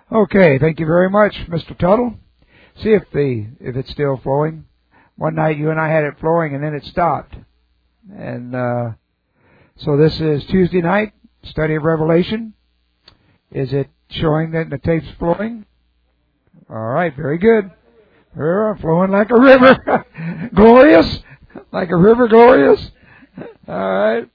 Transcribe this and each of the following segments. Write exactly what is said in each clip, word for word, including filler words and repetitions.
Okay, thank you very much, Mister Tuttle. See if the if it's still flowing. One night you and I had it flowing and then it stopped. And uh, so this is Tuesday night, study of Revelation. Is it showing that the tape's flowing? All right, very good. We're flowing like a river. Glorious. Like a river glorious. All right.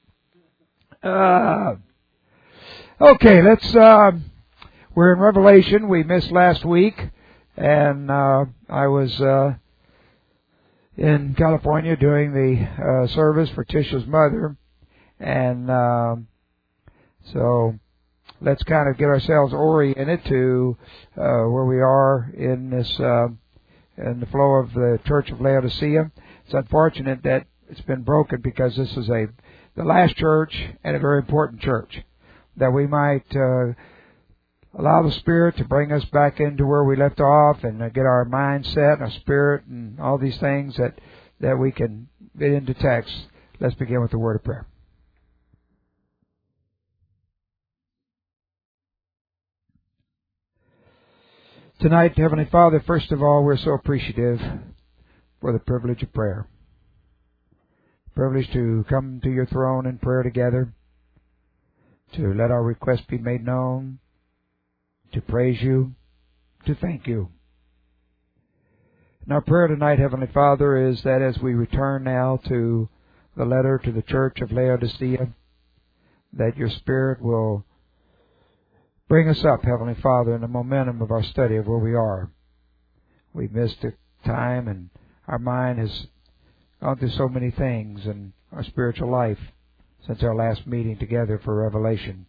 Uh, okay, let's... Uh, We're in Revelation. We missed last week, and uh, I was uh, in California doing the uh, service for Tisha's mother, and uh, so let's kind of get ourselves oriented to uh, where we are in this uh, in the flow of the Church of Laodicea. It's unfortunate that it's been broken because this is a the last church and a very important church that we might. Uh, Allow the Spirit to bring us back into where we left off and get our mind set and our spirit and all these things that, that we can get into text. Let's begin with the word of prayer. Tonight, Heavenly Father, first of all, we're so appreciative for the privilege of prayer. Privilege to come to your throne in prayer together, to let our requests be made known, to praise you, to thank you. And our prayer tonight, Heavenly Father, is that as we return now to the letter to the Church of Laodicea, that your Spirit will bring us up, Heavenly Father, in the momentum of our study of where we are. We've missed the time, and our mind has gone through so many things in our spiritual life since our last meeting together for Revelation.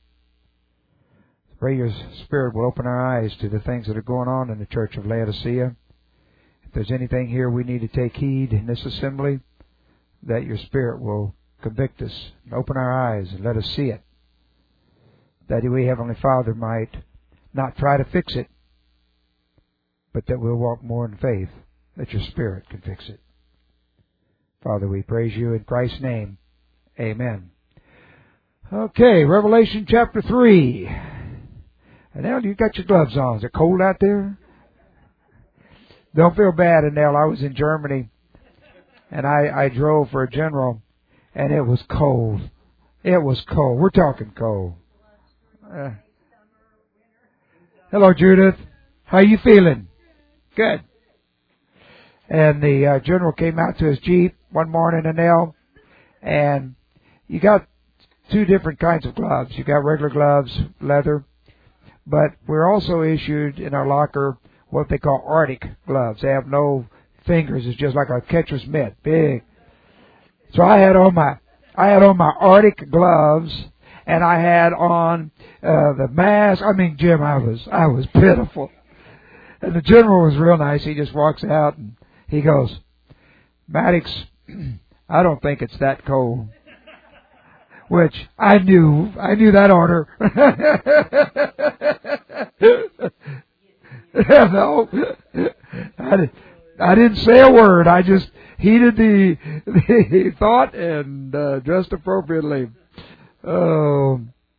Pray your Spirit will open our eyes to the things that are going on in the Church of Laodicea. If there's anything here we need to take heed in this assembly, that your Spirit will convict us and open our eyes and let us see it. That we, Heavenly Father, might not try to fix it, but that we'll walk more in faith, that your Spirit can fix it. Father, we praise you in Christ's name. Amen. Okay, Revelation chapter three. Nell, you got your gloves on. Is it cold out there? Don't feel bad, Nell. I was in Germany, and I, I drove for a general, and it was cold. It was cold. We're talking cold. Uh, hello, Judith. How you feeling? Good. And the uh, general came out to his Jeep one morning, Nell, and you got two different kinds of gloves. You got regular gloves, leather. But we're also issued in our locker what they call Arctic gloves. They have no fingers. It's just like a catcher's mitt, big. So I had on my, I had on my Arctic gloves, and I had on uh, the mask. I mean, Jim, I was, I was pitiful. And the general was real nice. He just walks out and he goes, Maddox, I don't think it's that cold. Which I knew, I knew that order. No, I, did, I didn't say a word. I just heeded the, the thought and uh, dressed appropriately. Oh,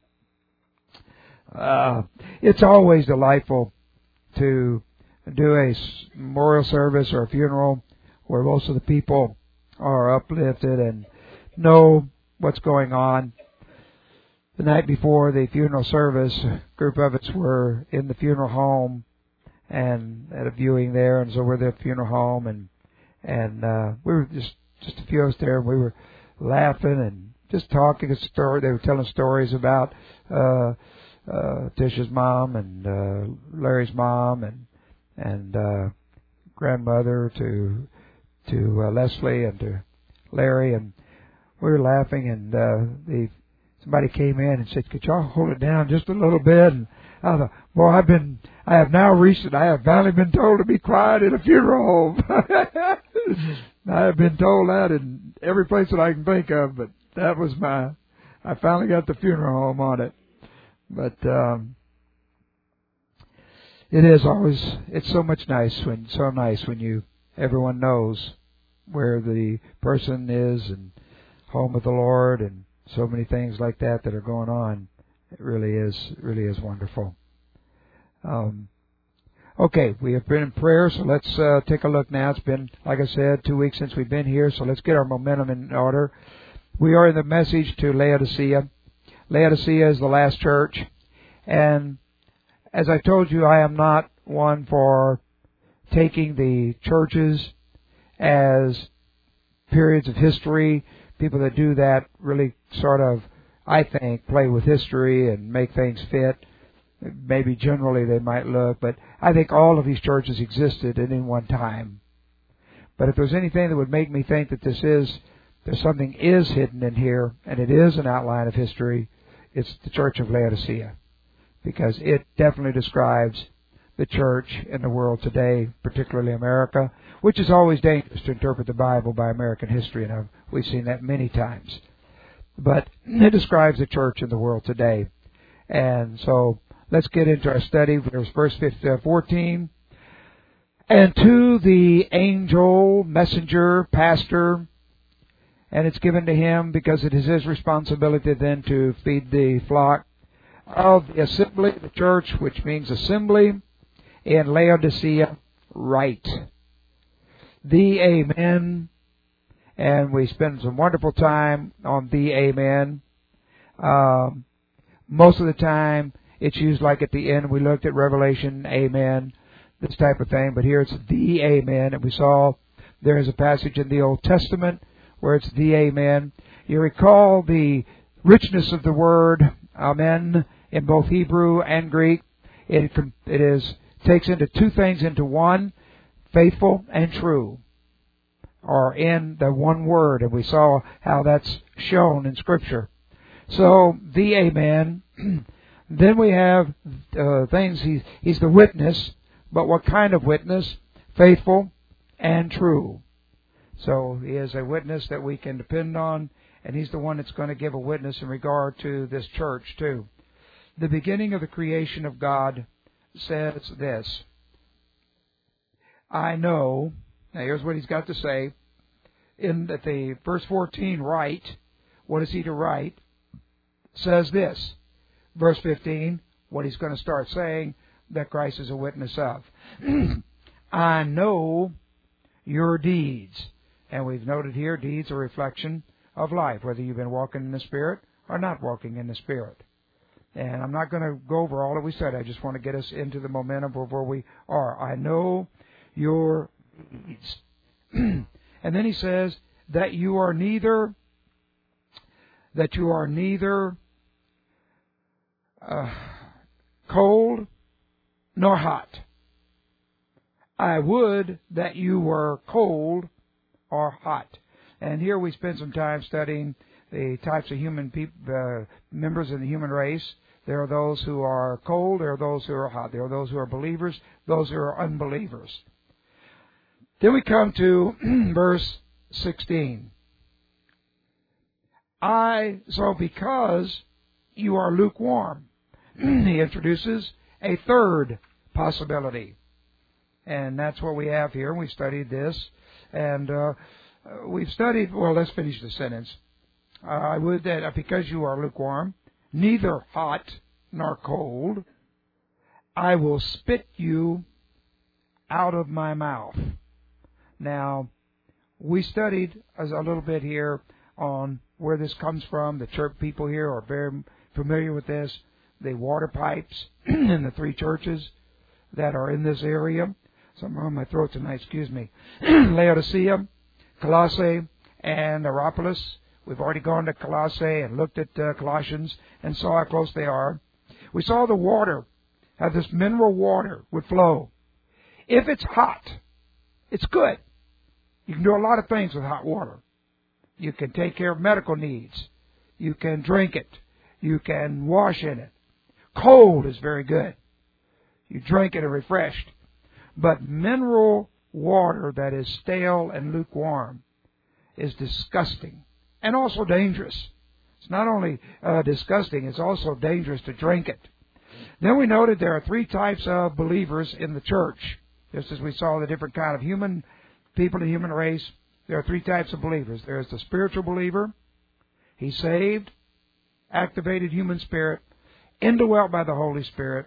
uh, it's always delightful to do a memorial service or a funeral where most of the people are uplifted and know what's going on. The night before the funeral service, a group of us were in the funeral home and at a viewing there, and so we're at the funeral home, and and uh, we were just just a few of us there, and we were laughing and just talking a story. They were telling stories about uh, uh, Tisha's mom and uh, Larry's mom and and uh, grandmother to to uh, Leslie and to Larry, and we were laughing, and uh, the somebody came in and said, "Could y'all hold it down just a little bit?" And I thought, "Boy, I've been, I have now reached it. I have finally been told to be quiet in a funeral home." I have been told that in every place that I can think of, but that was my, I finally got the funeral home on it. But um, it is always, it's so much nice when, so nice when you, everyone knows where the person is and home with the Lord and so many things like that that are going on. It really is, really is wonderful. Um, okay, we have been in prayer, so let's uh, take a look now. It's been, like I said, two weeks since we've been here, so let's get our momentum in order. We are in the message to Laodicea. Laodicea is the last church, and as I told you, I am not one for taking the churches as periods of history. People that do that really sort of, I think, play with history and make things fit. Maybe generally they might look, but I think all of these churches existed at any one time. But if there's anything that would make me think that this is, there's something is hidden in here, and it is an outline of history, it's the Church of Laodicea. Because it definitely describes the church in the world today, particularly America, which is always dangerous to interpret the Bible by American history, and I've, we've seen that many times. But it describes the church in the world today. And so let's get into our study. Verse fourteen. And to the angel, messenger, pastor, and it's given to him because it is his responsibility then to feed the flock of the assembly, the church, which means assembly, in Laodicea, write. The Amen. And we spend some wonderful time on the Amen. Um, most of the time, it's used like at the end. We looked at Revelation, Amen, this type of thing. But here it's the Amen. And we saw there is a passage in the Old Testament where it's the Amen. You recall the richness of the word Amen in both Hebrew and Greek. It, it is takes into two things into one, faithful and true, are in the one word, and we saw how that's shown in Scripture. So, the Amen. Then we have uh, things, he, he's the witness, but what kind of witness? Faithful and true. So, he is a witness that we can depend on, and he's the one that's going to give a witness in regard to this church, too. The beginning of the creation of God says this. I know, now here's what he's got to say, in that the verse fourteen, write, what is he to write? Says this. Verse fifteen, what he's going to start saying, that Christ is a witness of. I know your deeds. And we've noted here, deeds are a reflection of life, whether you've been walking in the Spirit or not walking in the Spirit. And I'm not going to go over all that we said. I just want to get us into the momentum of where we are. I know your deeds. And then he says that you are neither, that you are neither uh, cold nor hot. I would that you were cold or hot. And here we spend some time studying the types of human peop- uh, members in the human race. There are those who are cold, there are those who are hot. There are those who are believers, those who are unbelievers. Then we come to verse sixteen. I, so because you are lukewarm, he introduces a third possibility. And that's what we have here. We studied this. And uh, we've studied, well, let's finish the sentence. Uh, I would that because you are lukewarm, neither hot nor cold, I will spit you out of my mouth. Now, we studied as a little bit here on where this comes from. The church people here are very familiar with this. The water pipes in the three churches that are in this area. Something on my throat tonight, excuse me. Laodicea, Colossae, and Hierapolis. We've already gone to Colossae and looked at uh, Colossians and saw how close they are. We saw the water, how this mineral water would flow. If it's hot, it's good. You can do a lot of things with hot water. You can take care of medical needs. You can drink it. You can wash in it. Cold is very good. You drink it and refreshed. But mineral water that is stale and lukewarm is disgusting and also dangerous. It's not only uh, disgusting, it's also dangerous to drink it. Then we noted there are three types of believers in the church. Just as we saw the different kind of human people in the human race, there are three types of believers. There's the spiritual believer. He's saved, activated human spirit, indwelt by the Holy Spirit,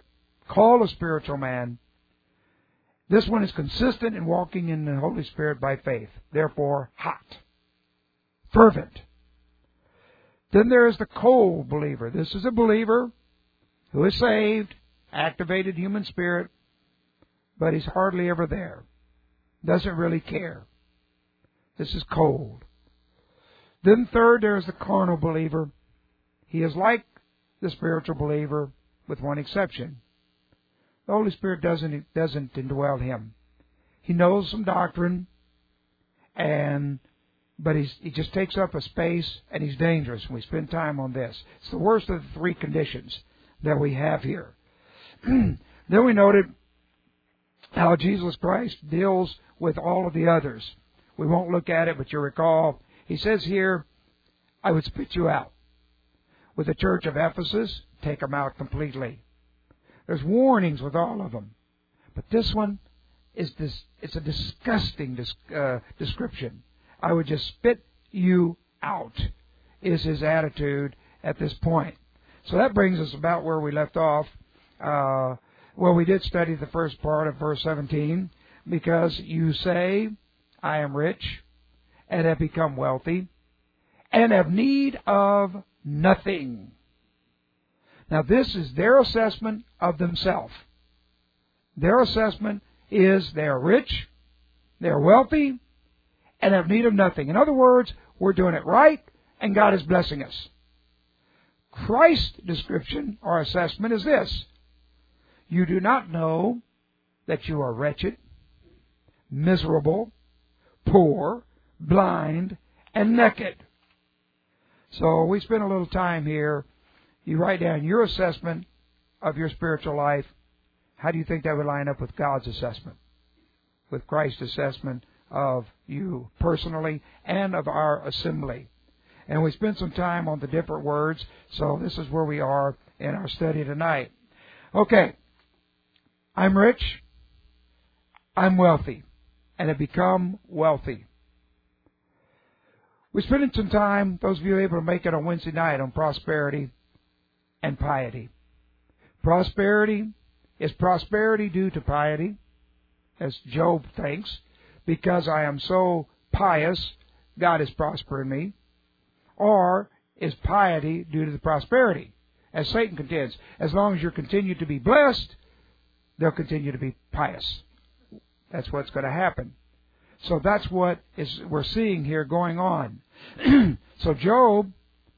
called a spiritual man. This one is consistent in walking in the Holy Spirit by faith. Therefore, hot. Fervent. Then there is the cold believer. This is a believer who is saved, activated human spirit, but he's hardly ever there. Doesn't really care. This is cold. Then third, there is the carnal believer. He is like the spiritual believer with one exception. The Holy Spirit doesn't, doesn't indwell him. He knows some doctrine, and but he's, he just takes up a space, and he's dangerous. We spend time on this. It's the worst of the three conditions that we have here. Then we noted how Jesus Christ deals with all of the others. We won't look at it, but you recall, he says here, I would spit you out. With the church of Ephesus, take them out completely. There's warnings with all of them. But this one is this, it's a disgusting uh, description. I would just spit you out, is his attitude at this point. So that brings us about where we left off. Uh, well, we did study the first part of verse seventeen. Because you say, I am rich, and have become wealthy, and have need of nothing. Now this is their assessment of themselves. Their assessment is they are rich, they are wealthy, and have need of nothing. In other words, we're doing it right, and God is blessing us. Christ's description or assessment is this. You do not know that you are wretched, miserable, poor, blind, and naked. So we spend a little time here. You write down your assessment of your spiritual life. How do you think that would line up with God's assessment? With Christ's assessment of you personally and of our assembly. And we spent some time on the different words, so this is where we are in our study tonight. Okay, I'm rich, I'm wealthy, and have become wealthy. We're spending some time, those of you able to make it on Wednesday night, on prosperity and piety. Prosperity, is prosperity due to piety, as Job thinks? Because I am so pious, God is prospering me. Or is piety due to the prosperity? As Satan contends, as long as you continue to be blessed, they'll continue to be pious. That's what's going to happen. So that's what is we're seeing here going on. So Job,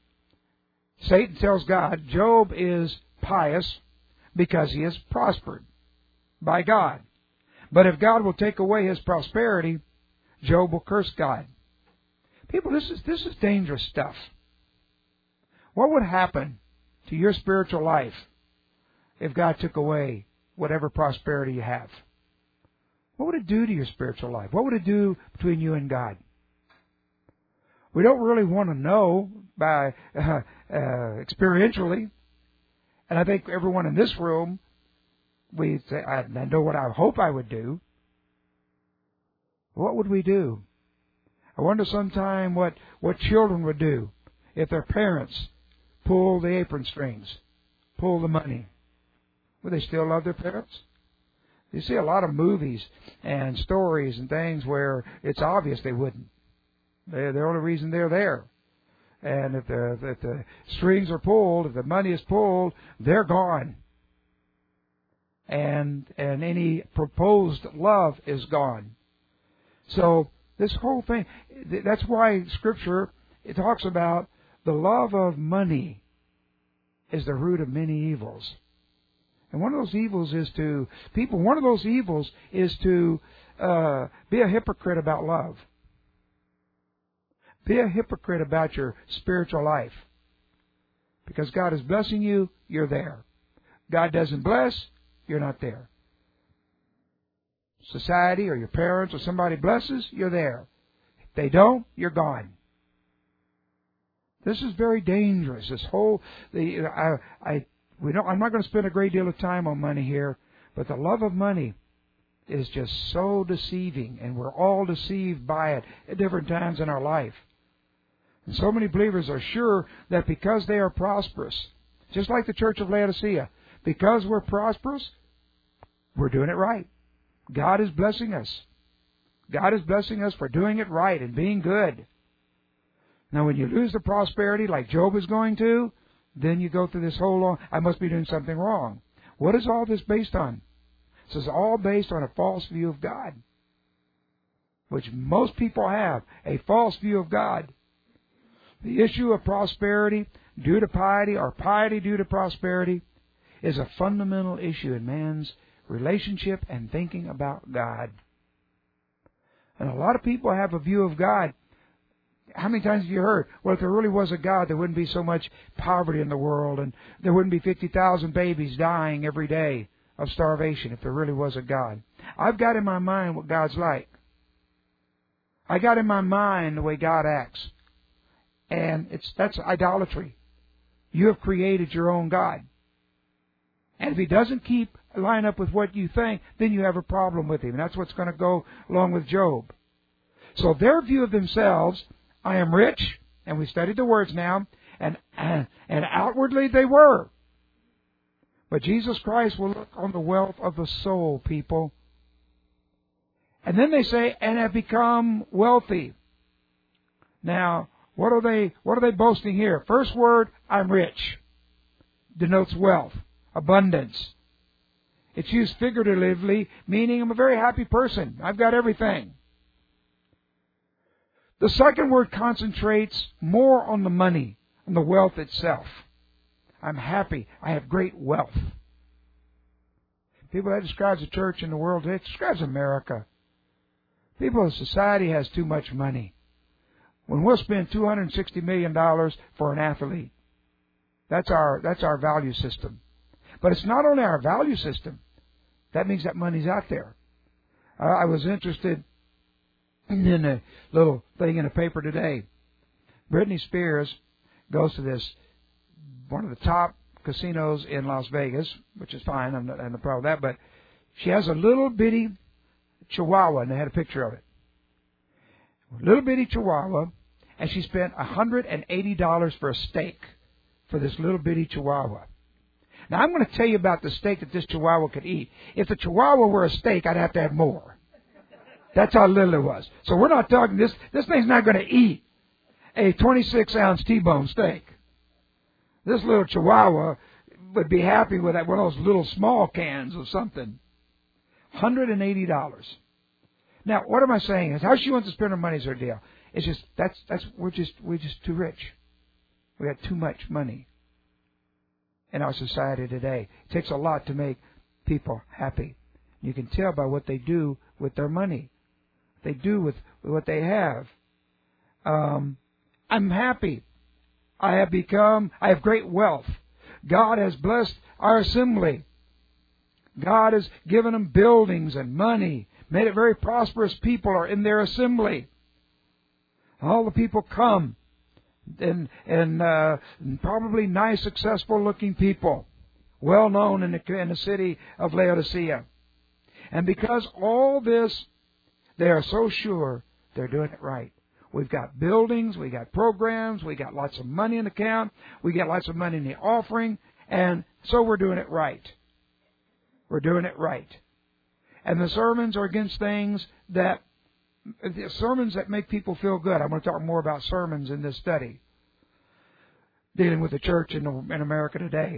Satan tells God, Job is pious because he is prospered by God. But if God will take away his prosperity, Job will curse God. People, this is this is dangerous stuff. What would happen to your spiritual life if God took away whatever prosperity you have? What would it do to your spiritual life? What would it do between you and God? We don't really want to know by uh, uh, experientially. And I think everyone in this room, we say, I, I know what I hope I would do. What would we do? I wonder sometime what, what children would do if their parents pull the apron strings, pull the money. Would they still love their parents? You see a lot of movies and stories and things where it's obvious they wouldn't. They're the only reason they're there. And if the, if the strings are pulled, if the money is pulled, they're gone. And and any proposed love is gone. So this whole thing, that's why Scripture, it talks about the love of money is the root of many evils. And one of those evils is to, people, one of those evils is to uh, be a hypocrite about love. Be a hypocrite about your spiritual life. Because God is blessing you, you're there. God doesn't bless, you're not there. Society or your parents or somebody blesses, you're there. If they don't, you're gone. This is very dangerous. This whole, the I, I, we don't. I'm not going to spend a great deal of time on money here, but the love of money is just so deceiving, and we're all deceived by it at different times in our life. And so many believers are sure that because they are prosperous, just like the church of Laodicea, because we're prosperous, we're doing it right. God is blessing us. God is blessing us for doing it right and being good. Now, when you lose the prosperity like Job is going to, then you go through this whole long, I must be doing something wrong. What is all this based on? This is all based on a false view of God, which most people have, a false view of God. The issue of prosperity due to piety or piety due to prosperity is a fundamental issue in man's relationship and thinking about God. And a lot of people have a view of God. How many times have you heard, well, if there really was a God, there wouldn't be so much poverty in the world, and there wouldn't be fifty thousand babies dying every day of starvation if there really was a God. I've got in my mind what God's like. I got in my mind the way God acts. And it's that's idolatry. You have created your own God. And if He doesn't keep line up with what you think, then you have a problem with Him. And that's what's going to go along with Job. So their view of themselves, I am rich, and we studied the words now, and, and, and outwardly they were. But Jesus Christ will look on the wealth of the soul, people. And then they say, and have become wealthy. Now, what are they, what are they boasting here? First word, I'm rich, denotes wealth, abundance. It's used figuratively, meaning I'm a very happy person. I've got everything. The second word concentrates more on the money, on the wealth itself. I'm happy. I have great wealth. People, that describes the church in the world today. It describes America. People in society has too much money. When we'll spend two hundred sixty million dollars for an athlete, that's our that's our value system. But it's not only our value system. That means that money's out there. Uh, I was interested in a little thing in a paper today. Britney Spears goes to this, one of the top casinos in Las Vegas, which is fine, I'm not having a problem with that, but she has a little bitty chihuahua, and they had a picture of it. Little bitty chihuahua, and she spent one hundred eighty dollars for a steak for this little bitty chihuahua. Now, I'm going to tell you about the steak that this chihuahua could eat. If the chihuahua were a steak, I'd have to have more. That's how little it was. So we're not talking, this This thing's not going to eat a twenty-six ounce T-bone steak. This little chihuahua would be happy with that, one of those little small cans of something. one hundred eighty dollars. Now, what am I saying? Is how she wants to spend her money is her deal. It's just, that's, that's, we're just, we're just too rich. We got too much money in our society today. It takes a lot to make people happy. You can tell by what they do with their money. They do with, with what they have. Um, I'm happy. I have become, I have great wealth. God has blessed our assembly. God has given them buildings and money, made it very prosperous. People are in their assembly. All the people come, and, and uh, probably nice, successful-looking people, well known in the, in the city of Laodicea. And because all this, they are so sure they're doing it right. We've got buildings, we got programs, we got lots of money in the account, we got lots of money in the offering, and so we're doing it right. We're doing it right. And the sermons are against things that, the sermons that make people feel good. I'm going to talk more about sermons in this study, dealing with the church in, in America today.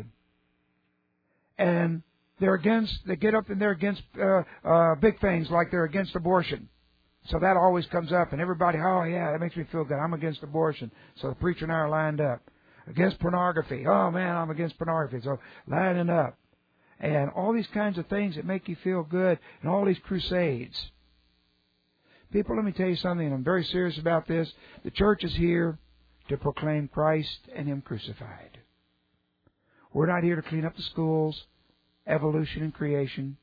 And they're against, they get up and they're against uh, uh, big things like they're against abortion. So that always comes up, and everybody, oh yeah, that makes me feel good. I'm against abortion. So the preacher and I are lined up. Against pornography. Oh man, I'm against pornography. So lining up. And all these kinds of things that make you feel good, and all these crusades. People, let me tell you something, and I'm very serious about this. The church is here to proclaim Christ and Him crucified. We're not here to clean up the schools, evolution and creation.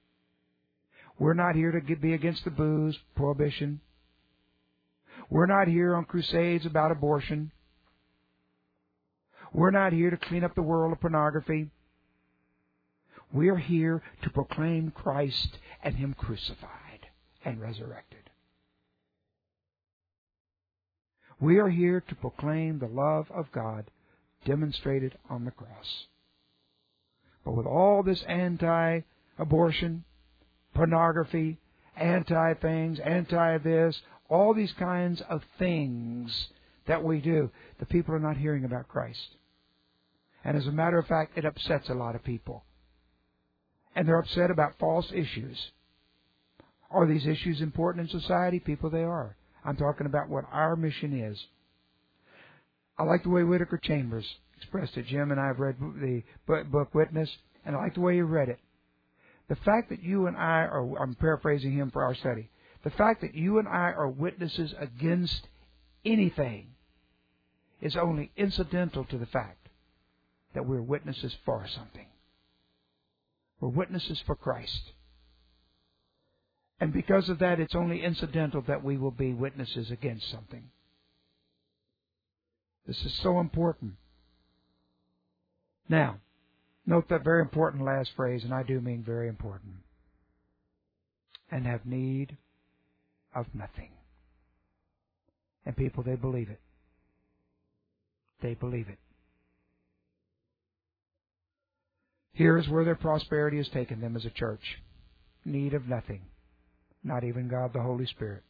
We're not here to be against the booze, prohibition. We're not here on crusades about abortion. We're not here to clean up the world of pornography. We are here to proclaim Christ and Him crucified and resurrected. We are here to proclaim the love of God demonstrated on the cross. But with all this anti-abortion, pornography, anti-things, anti-this, all these kinds of things that we do. The people are not hearing about Christ. And as a matter of fact, it upsets a lot of people. And they're upset about false issues. Are these issues important in society? People, they are. I'm talking about what our mission is. I like the way Whittaker Chambers expressed it. Jim and I have read the book Witness, and I like the way he read it. The fact that you and I are, I'm paraphrasing him for our study, the fact that you and I are witnesses against anything is only incidental to the fact that we're witnesses for something. We're witnesses for Christ. And because of that, it's only incidental that we will be witnesses against something. This is so important. Now, note that very important last phrase, and I do mean very important. And have need of nothing. And people, they believe it. They believe it. Here's where their prosperity has taken them as a church. Need of nothing. Not even God the Holy Spirit.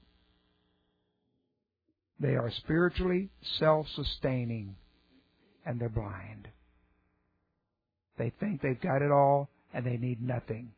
They are spiritually self-sustaining, and they're blind. They think they've got it all, and they need nothing.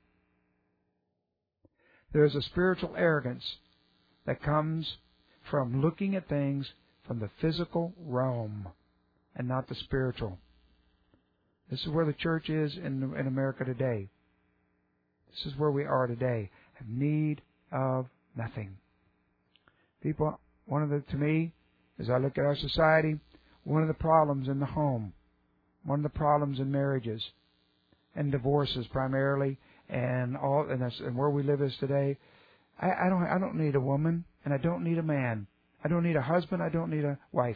There is a spiritual arrogance that comes from looking at things from the physical realm and not the spiritual. This is where the church is in, in America today. This is where we are today. Have need of nothing. People, one of the, to me, as I look at our society, one of the problems in the home, one of the problems in marriages and divorces primarily, and all, and, that's, and where we live is today. I, I don't, I don't need a woman, and I don't need a man. I don't need a husband. I don't need a wife.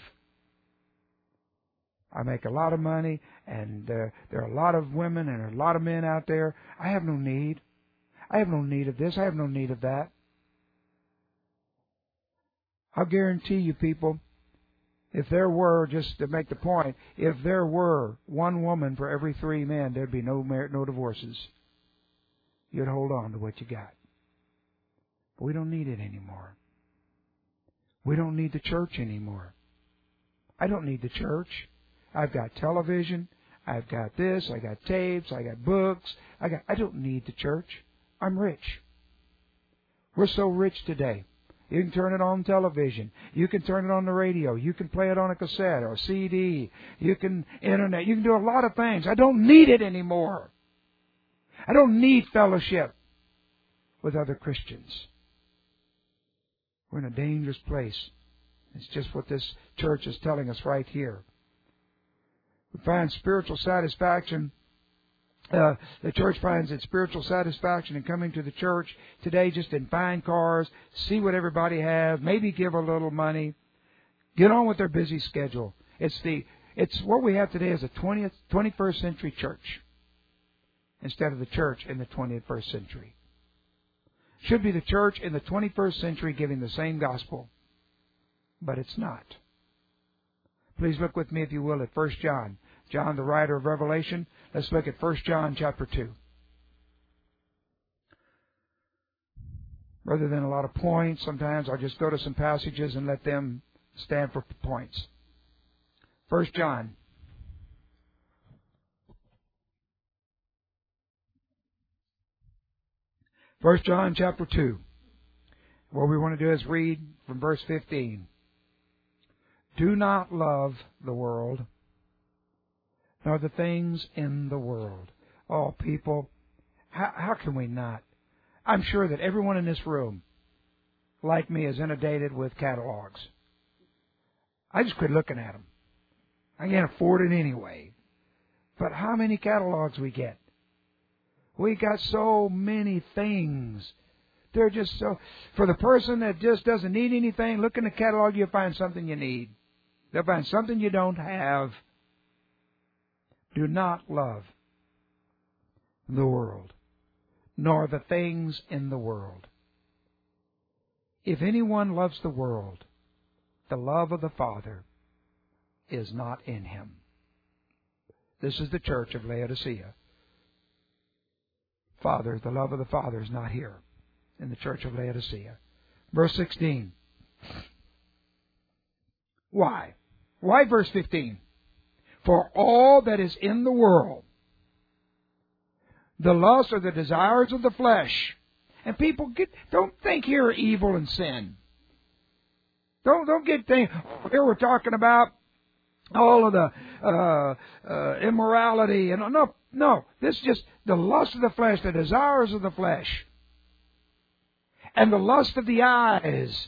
I make a lot of money, and uh, there are a lot of women and a lot of men out there. I have no need. I have no need of this. I have no need of that. I'll guarantee you, people, if there were, just to make the point, if there were one woman for every three men, there'd be no mar- no divorces. You'd hold on to what you got. But we don't need it anymore. We don't need the church anymore. I don't need the church. I've got television. I've got this. I got tapes. I got books. I got. I don't need the church. I'm rich. We're so rich today. You can turn it on television. You can turn it on the radio. You can play it on a cassette or a C D. You can internet. You can do a lot of things. I don't need it anymore. I don't need fellowship with other Christians. We're in a dangerous place. It's just what this church is telling us right here. We find spiritual satisfaction. Uh, the church finds its spiritual satisfaction in coming to the church today just in fine cars, see what everybody has, maybe give a little money, get on with their busy schedule. It's the it's what we have today is a twentieth, twenty-first century church instead of the church in the twenty-first century. Should be the church in the twenty-first century giving the same gospel, but it's not. Please look with me, if you will, at First John. John, the writer of Revelation. Let's look at First John chapter two. Rather than a lot of points, sometimes I'll just go to some passages and let them stand for points. First John. First John chapter two. What we want to do is read from verse fifteen. Do not love the world, nor the things in the world. Oh, people, how, how can we not? I'm sure that everyone in this room, like me, is inundated with catalogs. I just quit looking at them. I can't afford it anyway. But how many catalogs we get? We got so many things. They're just so... For the person that just doesn't need anything, look in the catalog, you'll find something you need. They'll find something you don't have. Do not love the world, nor the things in the world. If anyone loves the world, the love of the Father is not in him. This is the church of Laodicea. Father, the love of the Father is not here in the church of Laodicea. Verse sixteen. Why? Why verse fifteen? For all that is in the world, the lust or the desires of the flesh. And people get, don't think here evil and sin. Don't don't get think oh, here we're talking about all of the uh, uh, immorality and no no. This is just the lust of the flesh, the desires of the flesh, and the lust of the eyes.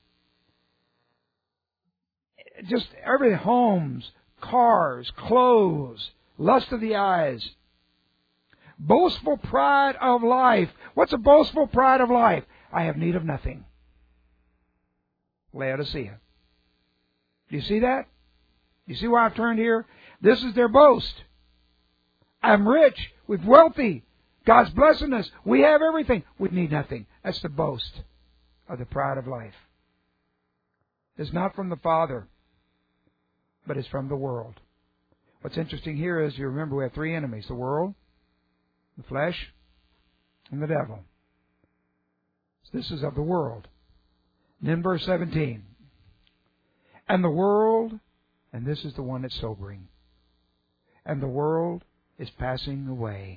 Just every homes, cars, clothes, lust of the eyes. Boastful pride of life. What's a boastful pride of life? I have need of nothing. Laodicea. Do you see that? Do you see why I've turned here? This is their boast. I'm rich. We're wealthy. God's blessing us. We have everything. We need nothing. That's the boast of the pride of life. It's not from the Father, but it's from the world. What's interesting here is, you remember we have three enemies. The world, the flesh, and the devil. So this is of the world. And then verse seventeen. And the world, and this is the one that's sobering, and the world is passing away,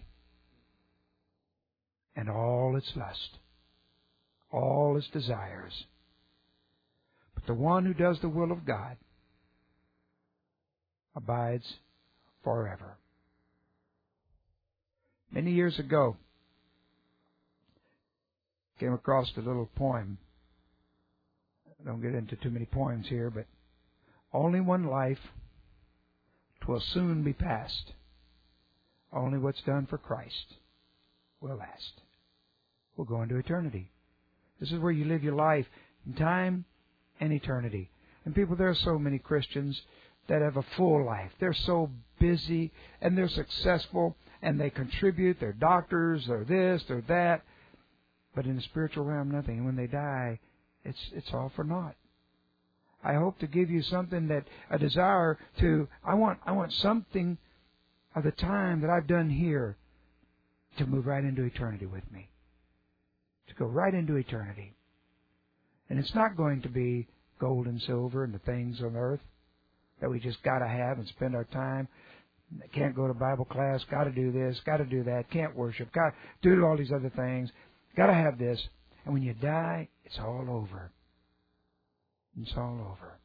and all its lust, all its desires. But the one who does the will of God abides forever. Many years ago, came across a little poem. I don't get into too many poems here, but only one life, 'twill soon be past. Only what's done for Christ will last. We'll go into eternity. This is where you live your life in time and eternity. And people, there are so many Christians that have a full life. They're so busy and they're successful and they contribute. They're doctors, they're this, they're that. But in the spiritual realm, nothing. And when they die, it's it's all for naught. I hope to give you something that a desire to. I want I want something of the time that I've done here to move right into eternity with me. To go right into eternity. And it's not going to be gold and silver and the things on earth that we just got to have and spend our time. Can't go to Bible class, got to do this, got to do that, can't worship, got to do all these other things, got to have this. And when you die, it's all over. It's all over.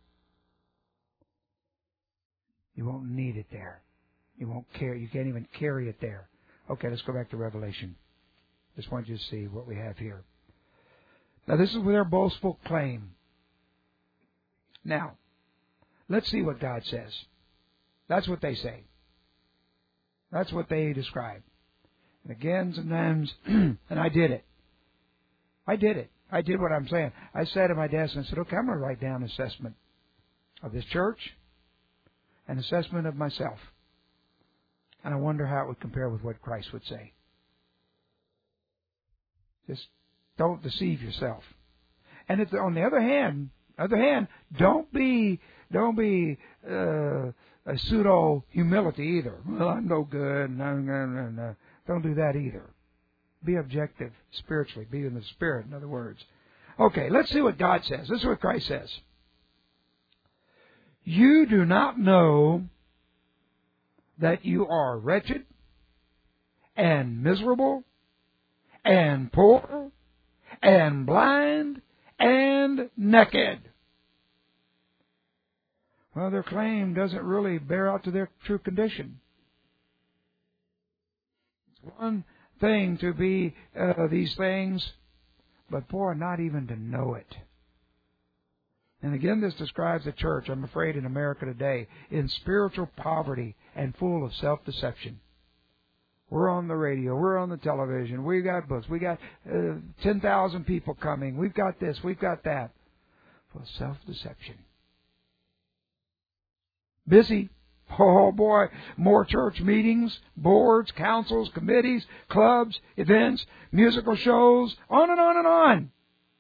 You won't need it there. You won't carry. You can't even carry it there. Okay, let's go back to Revelation. Just want you to see what we have here. Now, this is their boastful claim. Now, let's see what God says. That's what they say. That's what they describe. And again, sometimes, and I did it. I did it. I did what I'm saying. I sat at my desk and said, okay, I'm going to write down an assessment of this church, an assessment of myself. And I wonder how it would compare with what Christ would say. Just don't deceive yourself. And if, on the other hand, other hand, don't be don't be uh, a pseudo humility either. Well, I'm no good. No, no, no, no. Don't do that either. Be objective spiritually. Be in the Spirit, in other words. Okay, let's see what God says. This is what Christ says. You do not know that you are wretched and miserable and poor and blind and naked. Well, their claim doesn't really bear out to their true condition. It's one thing to be uh, these things, but boy, not even to know it. And again, this describes the church, I'm afraid, in America today, in spiritual poverty and full of self-deception. We're on the radio, we're on the television, we got books, we got uh, ten thousand people coming, we've got this, we've got that. Full of self-deception. Busy. Oh boy, more church meetings, boards, councils, committees, clubs, events, musical shows, on and on and on.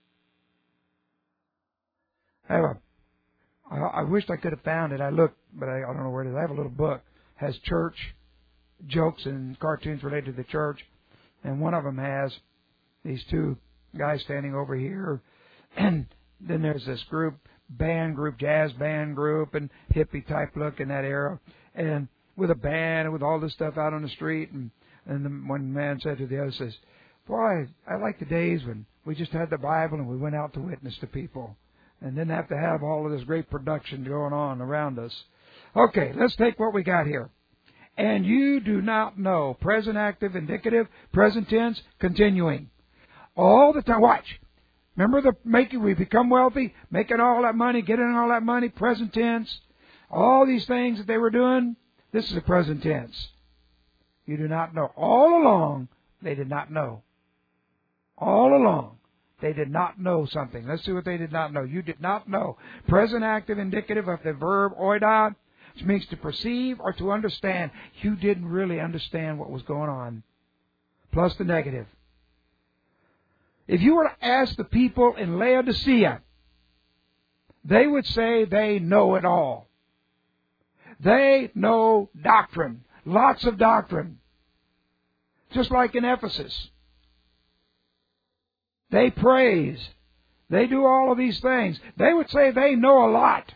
I, have a, I, I wished I could have found it. I looked, but I, I don't know where it is. I have a little book. It has church jokes and cartoons related to the church. And one of them has these two guys standing over here. And then there's this group, band group, jazz band group, and hippie type look in that era. And with a band and with all this stuff out on the street. And, and the one man said to the other, says, boy, I like the days when we just had the Bible and we went out to witness to people and didn't have to have all of this great production going on around us. Okay, let's take what we got here. And you do not know. Present active, indicative, present tense, continuing. All the time. Watch. Remember the making, we become wealthy, making all that money, getting all that money, present tense. All these things that they were doing, this is the present tense. You do not know. All along, they did not know. All along, they did not know something. Let's see what they did not know. You did not know. Present active indicative of the verb oida, which means to perceive or to understand. You didn't really understand what was going on. Plus the negative. If you were to ask the people in Laodicea, they would say they know it all. They know doctrine. Lots of doctrine. Just like in Ephesus. They praise. They do all of these things. They would say they know a lot.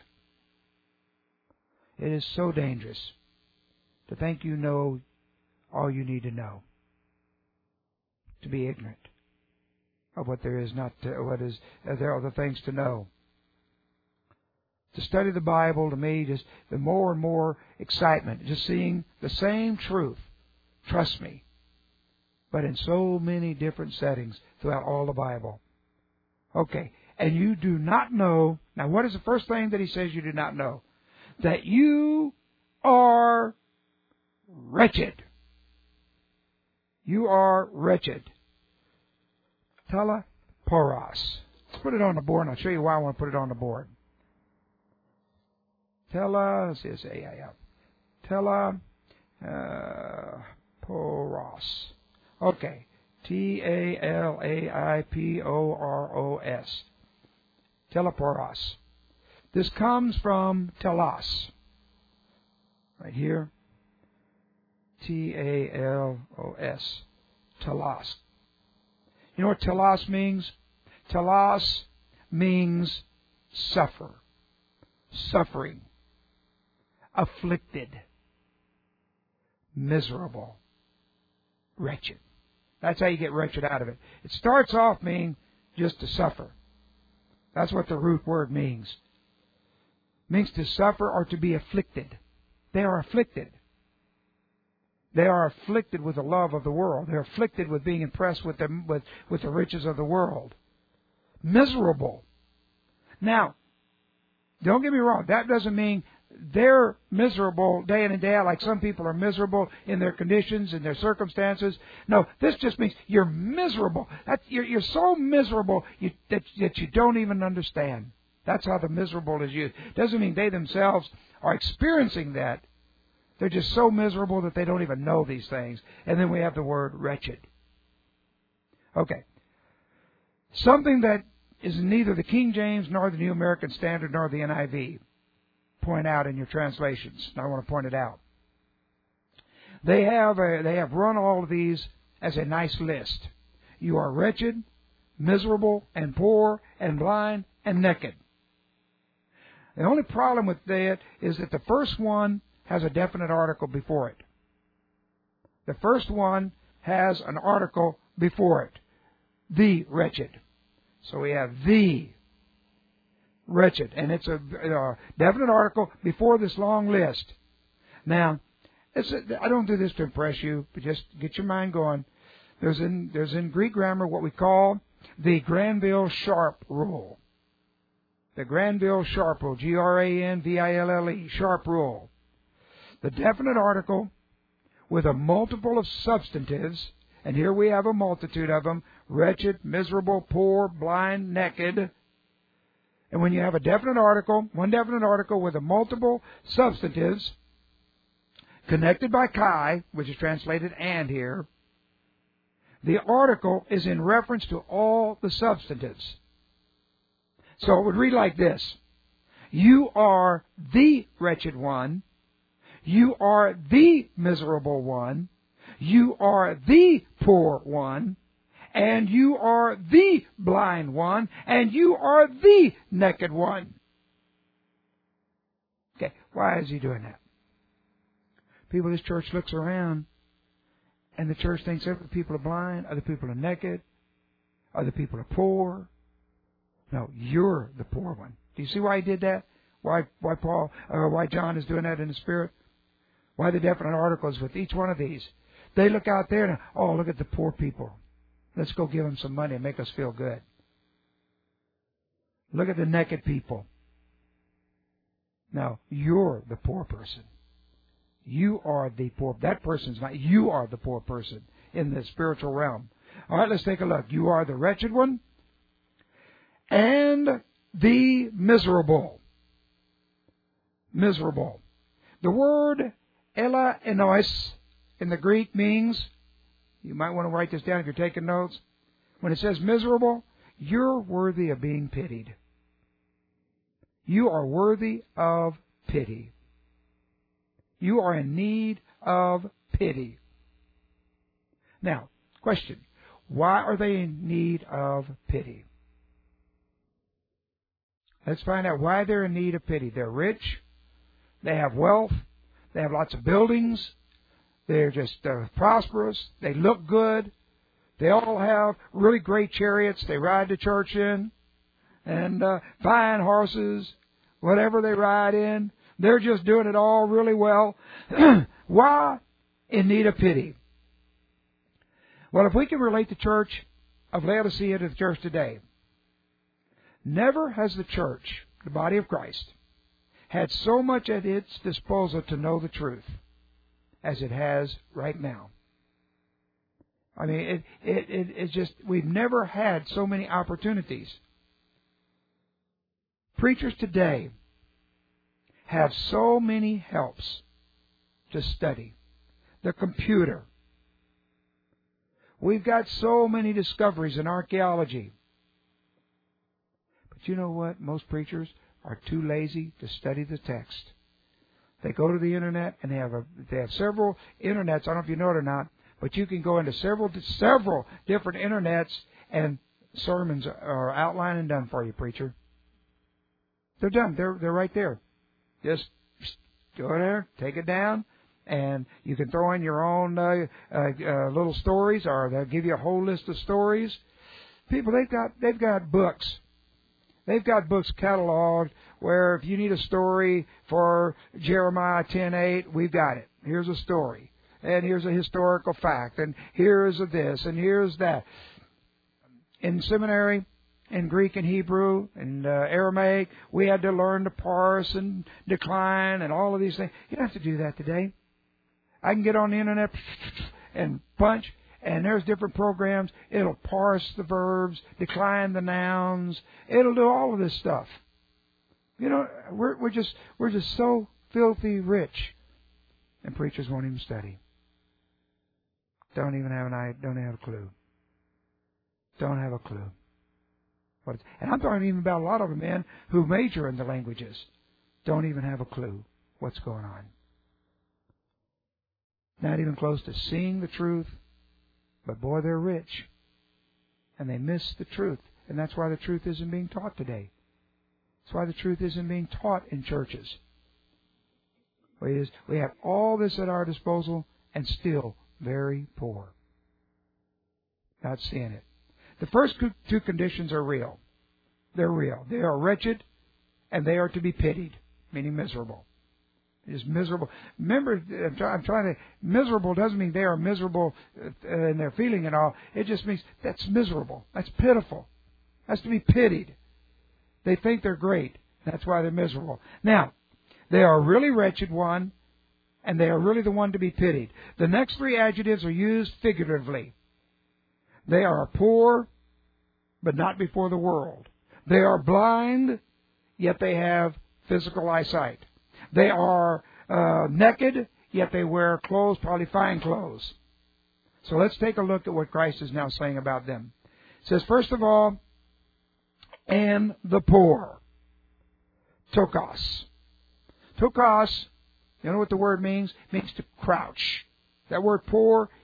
It is so dangerous to think you know all you need to know. To be ignorant of what there is not, to, what is, uh, there are other things to know. To study the Bible, to me, just the more and more excitement, just seeing the same truth. Trust me. But in so many different settings throughout all the Bible. Okay, and you do not know. Now, what is the first thing that he says you do not know? That you are wretched. You are wretched. Teleporos. Let's put it on the board, and I'll show you why I want to put it on the board. Tele, let's see, it's A I L. Teleporos. Okay. T A L A I P O R O S. Teleporos. This comes from telos. Right here. T A L O S. Telos. You know what telos means? Telos means suffer. Suffering. Afflicted. Miserable. Wretched. That's how you get wretched out of it. It starts off meaning just to suffer. That's what the root word means. It means to suffer or to be afflicted. They are afflicted. They are afflicted with the love of the world. They're afflicted with being impressed with the, with, with the riches of the world. Miserable. Now, don't get me wrong. That doesn't mean they're miserable day in and day out like some people are miserable in their conditions and their circumstances. No, this just means you're miserable. That, you're, you're so miserable you, that, that you don't even understand. That's how the miserable is used. Doesn't mean they themselves are experiencing that. They're just so miserable that they don't even know these things. And then we have the word wretched. Okay. Something that is neither the King James nor the New American Standard nor the N I V point out in your translations. I want to point it out. They have a, they have run all of these as a nice list. You are wretched, miserable, and poor, and blind, and naked. The only problem with that is that the first one has a definite article before it. The first one has an article before it. The wretched. So we have the wretched. And it's a, a definite article before this long list. Now, it's a, I don't do this to impress you, but just get your mind going. There's in, there's in Greek grammar what we call the Granville-Sharp rule. The Granville-Sharp rule. G R A N V I L L E. Sharp rule. The definite article with a multiple of substantives, and here we have a multitude of them, wretched, miserable, poor, blind, naked. And when you have a definite article, one definite article with a multiple substantives, connected by kai, which is translated and here, the article is in reference to all the substantives. So it would read like this. You are the wretched one. You are the miserable one. You are the poor one, and you are the blind one, and you are the naked one. Okay, why is he doing that? People in this church looks around, and the church thinks other people are blind, other people are naked, other people are poor. No, you're the poor one. Do you see why he did that? Why, why Paul, or why John is doing that in the Spirit? Why the definite articles with each one of these? They look out there and, oh, look at the poor people. Let's go give them some money and make us feel good. Look at the naked people. No, you're the poor person. You are the poor. That person's not. You are the poor person in the spiritual realm. All right, let's take a look. You are the wretched one and the miserable. Miserable. The word elainos in the Greek means, you might want to write this down if you're taking notes. When it says miserable, you're worthy of being pitied. You are worthy of pity. You are in need of pity. Now, question. Why are they in need of pity? Let's find out why they're in need of pity. They're rich. They have wealth. They have lots of buildings. They're just uh, prosperous. They look good. They all have really great chariots they ride to church in. And uh, fine horses, whatever they ride in. They're just doing it all really well. Why in need of pity? Well, if we can relate the church of Laodicea to the church today, never has the church, the body of Christ, had so much at its disposal to know the truth as it has right now. I mean, it, it, it, it's just, we've never had so many opportunities. Preachers today have so many helps to study. The computer. We've got so many discoveries in archaeology. But you know what? Most preachers are too lazy to study the text. They go to the internet and they have a, they have several internets. I don't know if you know it or not, but you can go into several several different internets and sermons are outlined and done for you, preacher. They're done. They're they're right there. Just go there, take it down, and you can throw in your own uh, uh, uh, little stories, or they'll give you a whole list of stories. People, they've got they've got books. They've got books cataloged where if you need a story for Jeremiah ten eight, we've got it. Here's a story, and here's a historical fact, and here's a this, and here's that. In seminary, in Greek and Hebrew and uh, Aramaic, we had to learn to parse and decline and all of these things. You don't have to do that today. I can get on the internet and punch, and there's different programs. It'll parse the verbs, decline the nouns. It'll do all of this stuff. You know, we're we're just we're just so filthy rich, and preachers won't even study. Don't even have an eye. Don't have a clue. Don't have a clue. What and I'm talking even about a lot of them, men who major in the languages, don't even have a clue what's going on. Not even close to seeing the truth, but boy, they're rich. And they miss the truth. And that's why the truth isn't being taught today. That's why the truth isn't being taught in churches. We have all this at our disposal and still very poor. Not seeing it. The first two conditions are real. They're real. They are wretched and they are to be pitied, meaning miserable. It is miserable. Remember, I'm, try, I'm trying to, miserable doesn't mean they are miserable in their feeling and all. It just means that's miserable. That's pitiful. That's to be pitied. They think they're great. That's why they're miserable. Now, they are really wretched one, and they are really the one to be pitied. The next three adjectives are used figuratively. They are poor, but not before the world. They are blind, yet they have physical eyesight. They are uh, naked, yet they wear clothes, probably fine clothes. So let's take a look at what Christ is now saying about them. It says, first of all, and the poor. Tokos. Tokos, you know what the word means? It means to crouch. That word poor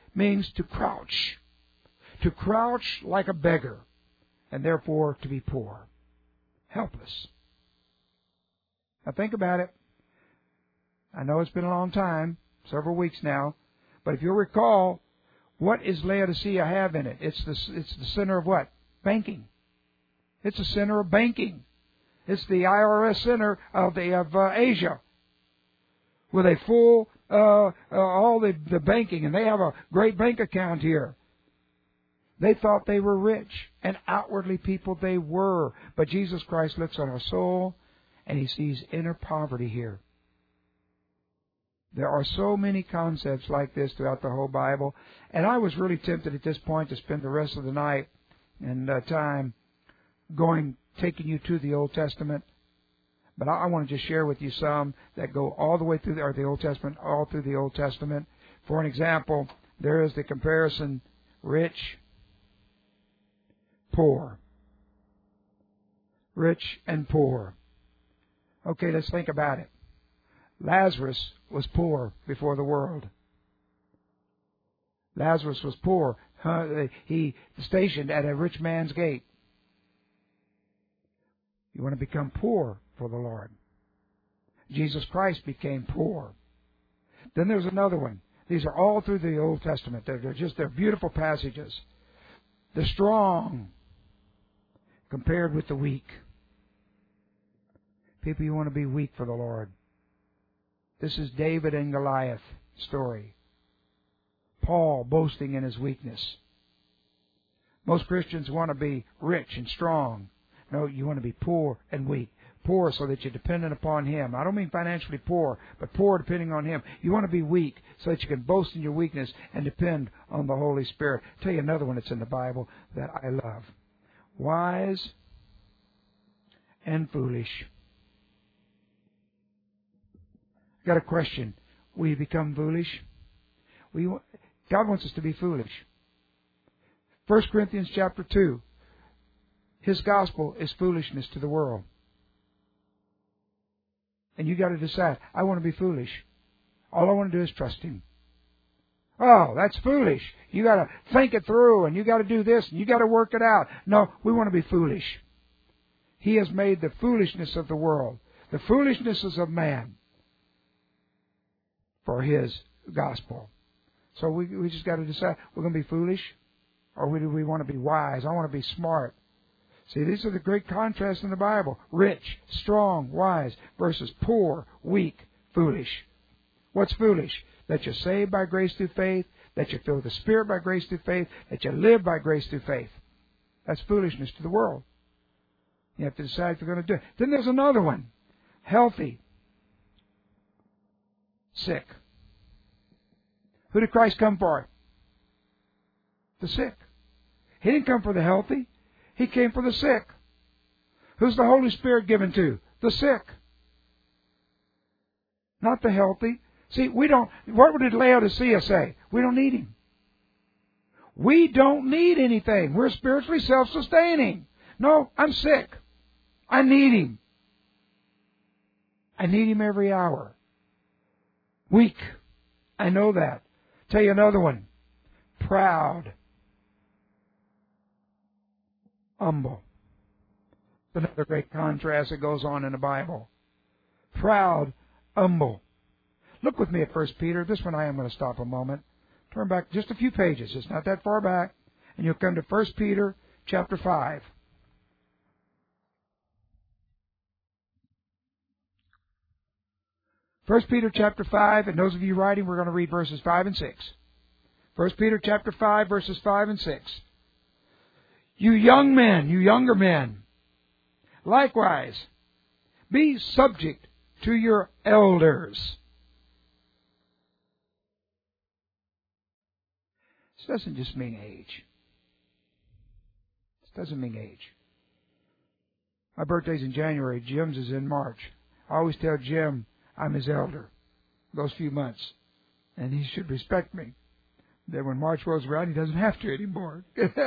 means to crouch. To crouch like a beggar, and therefore to be poor. Helpless. Now think about it. I know it's been a long time, several weeks now, but if you'll recall, what is Laodicea have in it? It's the, it's the center of what? Banking. It's the center of banking. It's the I R S center of the of uh, Asia, with a full uh, uh, all the, the banking, and they have a great bank account here. They thought they were rich, and outwardly people they were. But Jesus Christ looks on our soul, and He sees inner poverty here. There are so many concepts like this throughout the whole Bible, and I was really tempted at this point to spend the rest of the night and uh, time going, taking you to the Old Testament. But I, I want to just share with you some that go all the way through the, or the Old Testament, all through the Old Testament. For an example, there is the comparison: rich, poor. Rich and poor. Okay, let's think about it. Lazarus was poor before the world. Lazarus was poor. Uh, he stationed at a rich man's gate. You want to become poor for the Lord. Jesus Christ became poor. Then there's another one. These are all through the Old Testament. They're, they're just, they're beautiful passages. The strong compared with the weak. People, you want to be weak for the Lord. This is David and Goliath story. Paul boasting in his weakness. Most Christians want to be rich and strong. No, you want to be poor and weak. Poor so that you're dependent upon Him. I don't mean financially poor, but poor depending on Him. You want to be weak so that you can boast in your weakness and depend on the Holy Spirit. I'll tell you another one that's in the Bible that I love. Wise and foolish. I've got a question. Will you become foolish? We, God wants us to be foolish. First Corinthians chapter two. His gospel is foolishness to the world. And you got to decide, I want to be foolish. All I want to do is trust Him. Oh, that's foolish. You got to think it through, and you got to do this, and you got to work it out. No, we want to be foolish. He has made the foolishness of the world, the foolishnesses of man, for His gospel. So we we just got to decide, we're going to be foolish, or do we want to be wise? I want to be smart. See, these are the great contrasts in the Bible. Rich, strong, wise, versus poor, weak, foolish. What's foolish? That you're saved by grace through faith, that you're filled with the Spirit by grace through faith, that you live by grace through faith. That's foolishness to the world. You have to decide if you're going to do it. Then there's another one. Healthy. Sick. Who did Christ come for? The sick. He didn't come for the healthy. He came for the sick. Who's the Holy Spirit given to? The sick. Not the healthy. See, we don't, what did Laodicea say? We don't need Him. We don't need anything. We're spiritually self-sustaining. No, I'm sick. I need Him. I need Him every hour. Weak. I know that. Tell you another one. Proud. Humble. Another great contrast that goes on in the Bible. Proud, humble. Look with me at First Peter. This one I am going to stop a moment. Turn back just a few pages. It's not that far back. And you'll come to First Peter chapter five. First Peter chapter five, and those of you writing, we're going to read verses five and six. First Peter chapter five, verses five and six. You young men, you younger men, likewise, be subject to your elders. This doesn't just mean age. This doesn't mean age. My birthday's in January. Jim's is in March. I always tell Jim I'm his elder those few months, and he should respect me. Then when March rolls around, he doesn't have to anymore.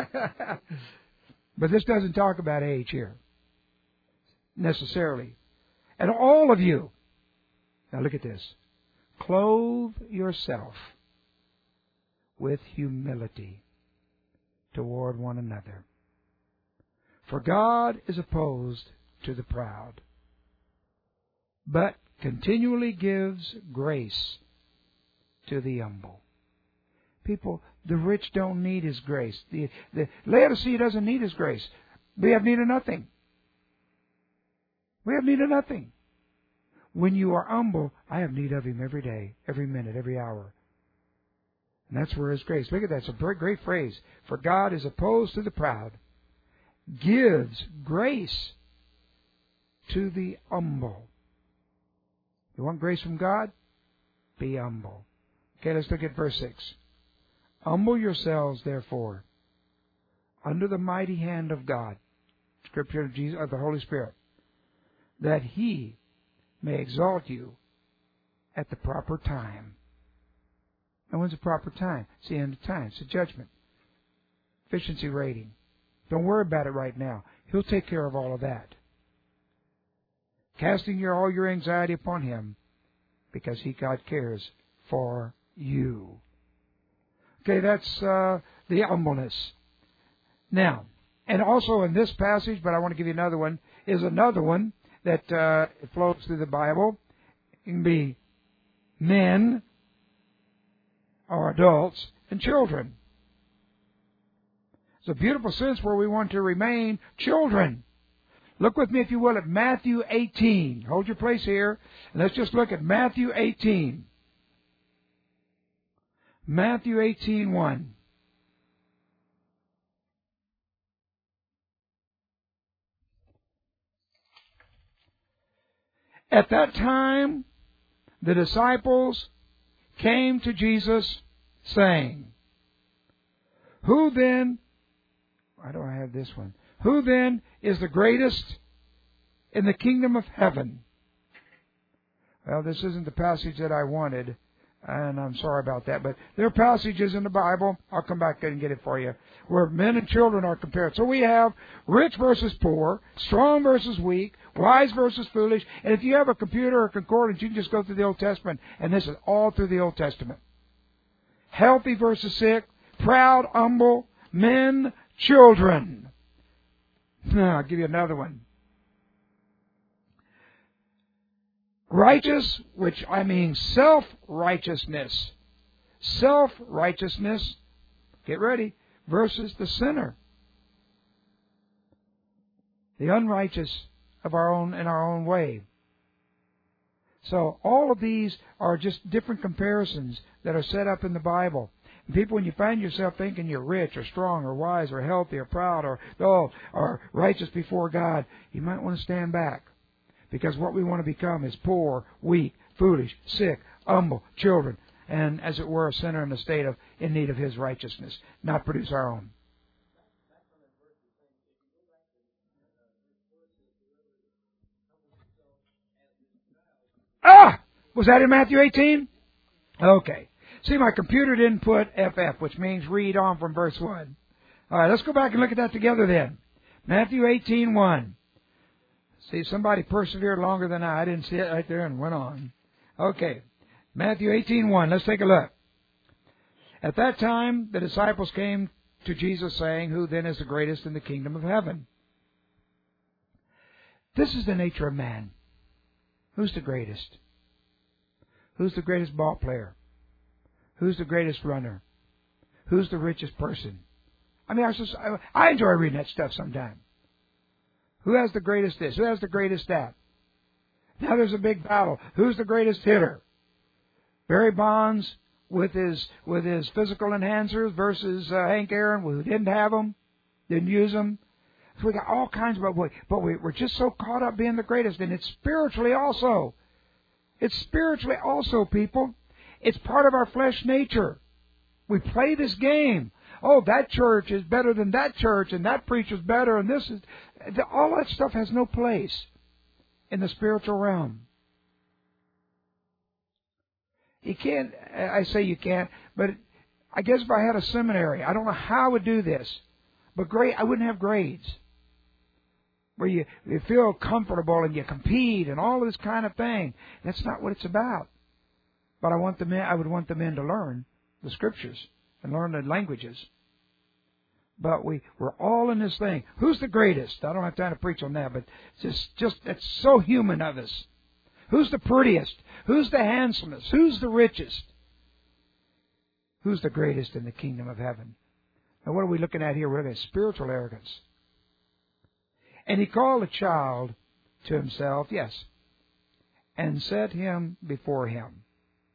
But this doesn't talk about age here, necessarily. And all of you, now look at this, clothe yourself with humility toward one another. For God is opposed to the proud, but continually gives grace to the humble. People, the rich don't need His grace. The, the Laodicea doesn't need His grace. We have need of nothing. We have need of nothing. When you are humble, I have need of Him every day, every minute, every hour. And that's where His grace. Look at that. It's a great, great phrase. For God is opposed to the proud, gives grace to the humble. You want grace from God? Be humble. Okay, let's look at verse six. Humble yourselves, therefore, under the mighty hand of God, Scripture of Jesus, of the Holy Spirit, that He may exalt you at the proper time. And when's the proper time? It's the end of time. It's the judgment. Efficiency rating. Don't worry about it right now. He'll take care of all of that. Casting your all your anxiety upon Him, because He, God, cares for you. Okay, that's uh, the humbleness. Now, and also in this passage, but I want to give you another one, is another one that uh, flows through the Bible. It can be men or adults and children. It's a beautiful sense where we want to remain children. Look with me, if you will, at Matthew eighteen. Hold your place here, and let's just look at Matthew eighteen. Matthew eighteen one. At that time, the disciples came to Jesus, saying, Who then, why do I have this one? Who then is the greatest in the kingdom of heaven? Well, this isn't the passage that I wanted, and I'm sorry about that, but there are passages in the Bible, I'll come back and get it for you, where men and children are compared. So we have rich versus poor, strong versus weak, wise versus foolish, and if you have a computer or concordance, you can just go through the Old Testament, and this is all through the Old Testament. Healthy versus sick, proud, humble, men, children. Now, I'll give you another one. Righteous, which I mean self-righteousness. Self-righteousness, get ready, versus the sinner. The unrighteous of our own, in our own way. So all of these are just different comparisons that are set up in the Bible. And people, when you find yourself thinking you're rich or strong or wise or healthy or proud or, oh, or righteous before God, you might want to stand back. Because what we want to become is poor, weak, foolish, sick, humble, children, and as it were, a sinner in a state of in need of His righteousness, not produce our own. Ah! Was that in Matthew eighteen? Okay. See, my computer didn't put F F, which means read on from verse one. All right, let's go back and look at that together then. Matthew eighteen one. See, somebody persevered longer than I. I didn't see it right there and went on. Okay. Matthew eighteen one. Let's take a look. At that time, the disciples came to Jesus saying, Who then is the greatest in the kingdom of heaven? This is the nature of man. Who's the greatest? Who's the greatest ball player? Who's the greatest runner? Who's the richest person? I mean, I, just, I, I enjoy reading that stuff sometimes. Who has the greatest this? Who has the greatest that? Now there's a big battle. Who's the greatest hitter? Barry Bonds with his with his physical enhancers versus uh, Hank Aaron, who didn't have them, didn't use them. So we got all kinds of, but we, we're just so caught up being the greatest, and it's spiritually also. It's spiritually also, people. It's part of our flesh nature. We play this game. Oh, that church is better than that church, and that preacher's better, and this is... All that stuff has no place in the spiritual realm. You can't... I say you can't, but I guess if I had a seminary, I don't know how I would do this, but grade, I wouldn't have grades. Where you, you feel comfortable and you compete and all this kind of thing. That's not what it's about. But I want the men, I would want the men to learn the Scriptures and learn the languages. But we, we're all in this thing. Who's the greatest? I don't have time to preach on that, but it's just, just it's so human of us. Who's the prettiest? Who's the handsomest? Who's the richest? Who's the greatest in the kingdom of heaven? Now, what are we looking at here? We're looking at spiritual arrogance. And he called a child to himself, yes, and set him before him.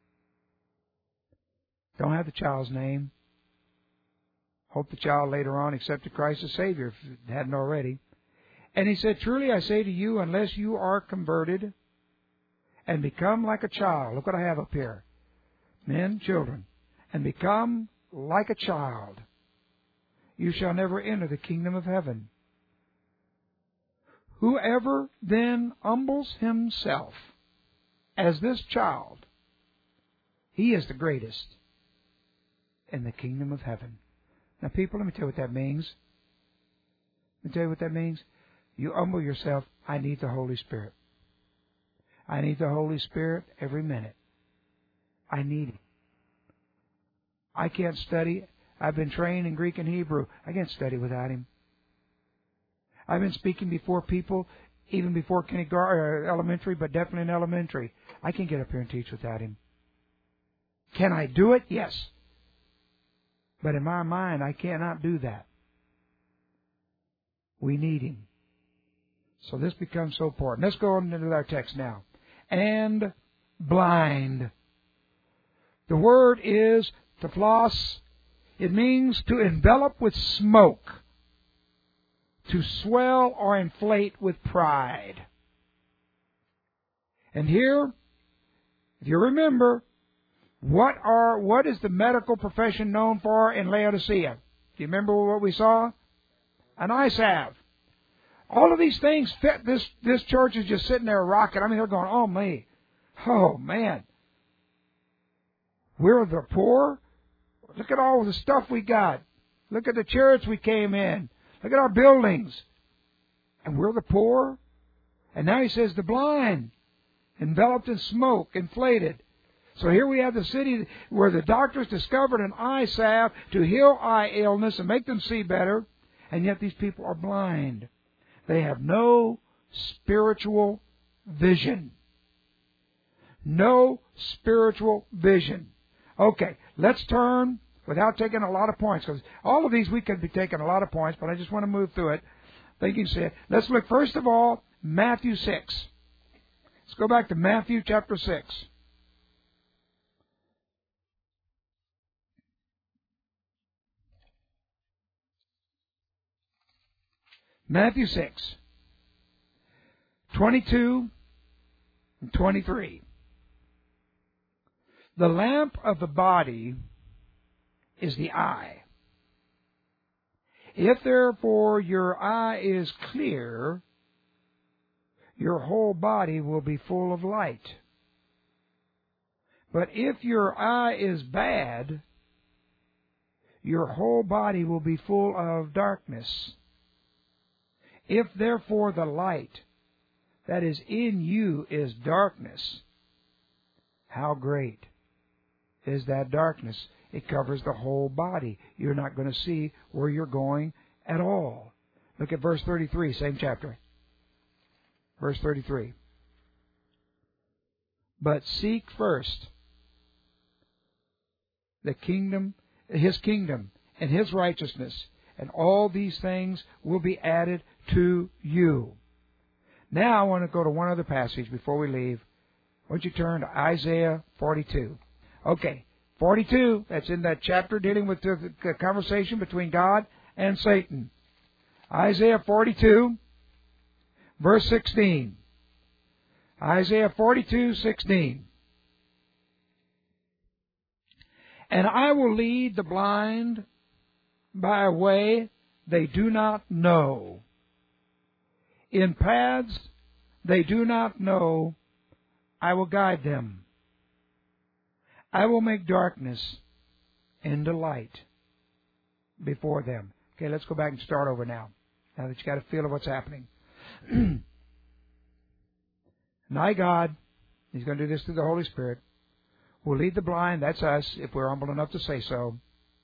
Don't have the child's name. Hope the child later on accepted Christ as Savior if it hadn't already. And he said, truly I say to you, unless you are converted and become like a child. Look what I have up here. Men, children. And become like a child. You shall never enter the kingdom of heaven. Whoever then humbles himself as this child, he is the greatest in the kingdom of heaven. Now, people, let me tell you what that means. Let me tell you what that means. You humble yourself. I need the Holy Spirit. I need the Holy Spirit every minute. I need Him. I can't study. I've been trained in Greek and Hebrew. I can't study without Him. I've been speaking before people, even before kindergarten, uh, elementary, but definitely in elementary. I can't get up here and teach without Him. Can I do it? Yes. But in my mind, I cannot do that. We need Him. So this becomes so important. Let's go on into our text now. And blind. The word is tephlos. It means to envelop with smoke, to swell or inflate with pride. And here, if you remember, what are what is the medical profession known for in Laodicea? Do you remember what we saw? An eye salve. All of these things fit. This this church is just sitting there rocking. I mean, they're going, oh me, oh man. We're the poor. Look at all the stuff we got. Look at the church we came in. Look at our buildings. And we're the poor. And now he says the blind, enveloped in smoke, inflated. So here we have the city where the doctors discovered an eye salve to heal eye illness and make them see better, and yet these people are blind. They have no spiritual vision. No spiritual vision. Okay, let's turn, without taking a lot of points, because all of these we could be taking a lot of points, but I just want to move through it. Think you can see it. Let's look, first of all, Matthew six. Let's go back to Matthew chapter six. Matthew six, twenty-two and twenty-three. The lamp of the body is the eye. If therefore your eye is clear, your whole body will be full of light. But if your eye is bad, your whole body will be full of darkness. If therefore the light that is in you is darkness, how great is that darkness? It covers the whole body. You're not going to see where you're going at all. Look at verse thirty-three, same chapter. Verse thirty-three. But seek first the kingdom, His kingdom, and His righteousness, and all these things will be added to you. Now I want to go to one other passage before we leave. Why don't you turn to Isaiah forty-two? Okay, forty-two, that's in that chapter dealing with the conversation between God and Satan. Isaiah forty-two, verse sixteen. Isaiah forty-two, sixteen. And I will lead the blind by a way they do not know. In paths they do not know, I will guide them. I will make darkness into light before them. Okay, let's go back and start over now. Now that you got a feel of what's happening. And I, God, He's going to do this through the Holy Spirit, will lead the blind, that's us, if we're humble enough to say so,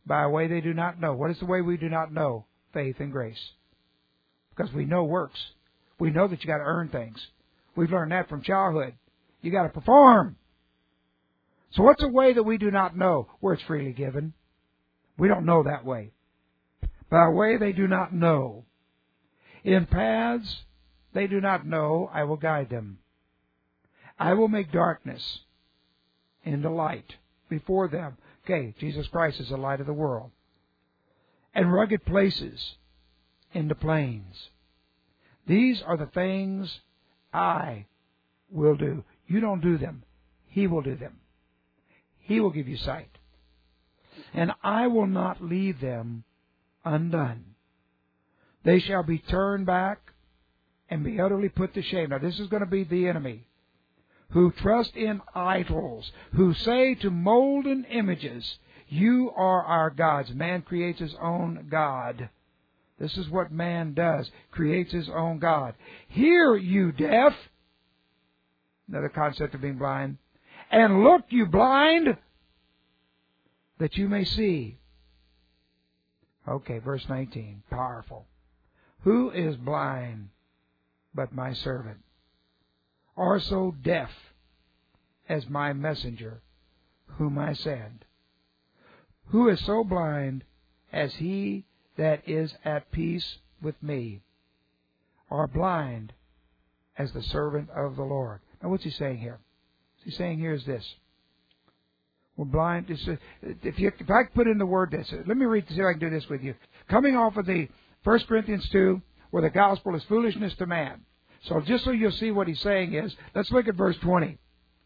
By a way they do not know. What is the way we do not know? Faith and grace. Because we know works. We know that you got to earn things. We've learned that from childhood. You got to perform. So what's a way that we do not know? Where it's freely given. We don't know that way. By a way they do not know. In paths they do not know, I will guide them. I will make darkness into light before them. Okay, Jesus Christ is the light of the world. And rugged places into plains. These are the things I will do. You don't do them. He will do them. He will give you sight. And I will not leave them undone. They shall be turned back and be utterly put to shame. Now this is going to be the enemy. Who trust in idols, who say to molten images, you are our gods. Man creates his own God. This is what man does, creates his own God. Hear, you deaf, another concept of being blind, and look, you blind, that you may see. Okay, verse nineteen, powerful. Who is blind but my servant? Or so deaf as my messenger, whom I send? Who is so blind as he that is at peace with me? Or blind as the servant of the Lord? Now what's he saying here? What he's saying here is this. We're blind. If, you, if I put in the word this, let me read, see if I can do this with you. Coming off of the First Corinthians two, where the gospel is foolishness to man. So just so you'll see what he's saying is, let's look at verse twenty.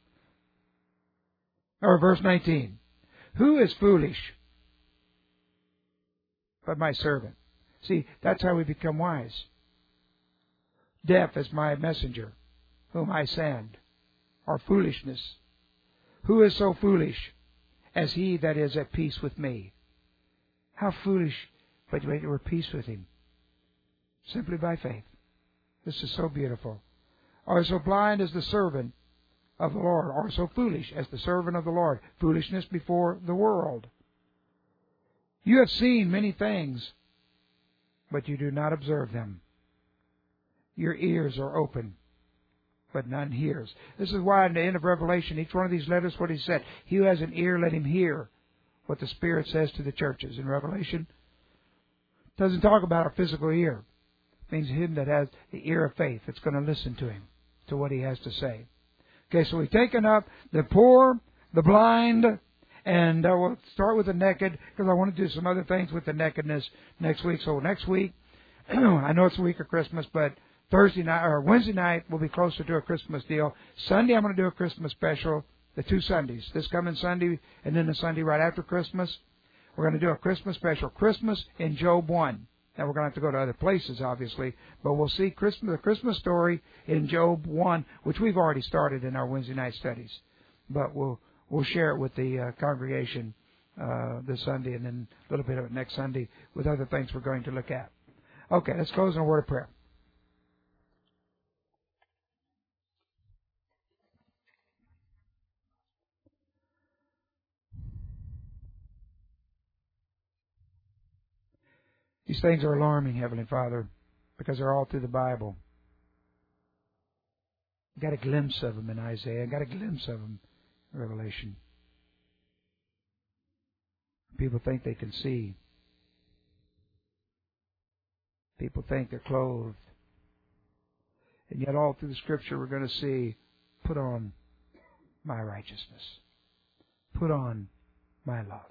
Or verse nineteen. Who is foolish but my servant? See, that's how we become wise. Deaf as my messenger, whom I send. Or foolishness. Who is so foolish as he that is at peace with me? How foolish, but we're at peace with him. Simply by faith. This is so beautiful. Or so blind as the servant of the Lord, or so foolish as the servant of the Lord. Foolishness before the world. You have seen many things, but you do not observe them. Your ears are open, but none hears. This is why in the end of Revelation, each one of these letters, what he said, he who has an ear, let him hear what the Spirit says to the churches. In Revelation, it doesn't talk about our physical ear. Means him that has the ear of faith that's going to listen to him, to what he has to say. Okay, so we've taken up the poor, the blind, and uh, we'll start with the naked, because I want to do some other things with the nakedness next week. So next week, I know it's the week of Christmas, but Thursday night or Wednesday night will be closer to a Christmas deal. Sunday I'm going to do a Christmas special, the two Sundays, this coming Sunday and then the Sunday right after Christmas. We're going to do a Christmas special, Christmas in Job one. Now, we're going to have to go to other places, obviously, but we'll see Christmas, the Christmas story in Job one, which we've already started in our Wednesday night studies. But we'll we'll share it with the uh, congregation uh, this Sunday and then a little bit of it next Sunday with other things we're going to look at. Okay, let's close in a word of prayer. These things are alarming, Heavenly Father, because they're all through the Bible. I got a glimpse of them in Isaiah. I got a glimpse of them in Revelation. People think they can see. People think they're clothed. And yet all through the Scripture we're going to see, put on my righteousness. Put on my love.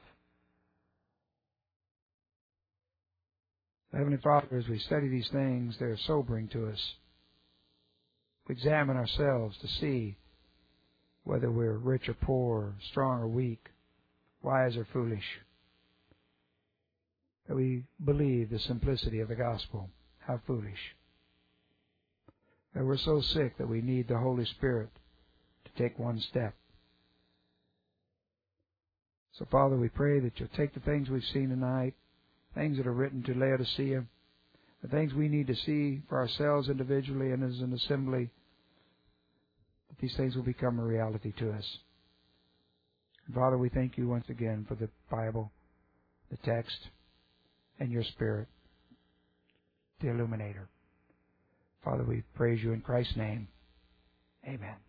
Heavenly Father, as we study these things, they're sobering to us. We examine ourselves to see whether we're rich or poor, strong or weak, wise or foolish. That we believe the simplicity of the gospel. How foolish. That we're so sick that we need the Holy Spirit to take one step. So, Father, we pray that you'll take the things we've seen tonight, things that are written to Laodicea, the things we need to see for ourselves individually and as an assembly, that these things will become a reality to us. And Father, we thank you once again for the Bible. the text, and your Spirit, the illuminator. Father, we praise you in Christ's name. Amen.